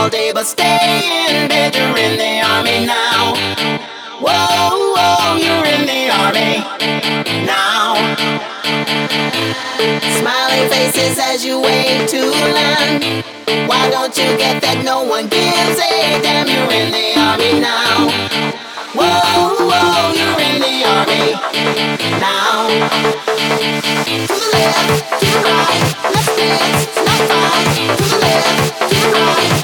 all day, but stay in bed. You're in the army now. Whoa, whoa, you're in the army now. Smiling faces as you wave to land. Why don't you get that no one gives a damn? You're in the army now. Whoa, whoa, you're in the army now. To the left, to the right, let's dance, it's not fine. To the left, to the right.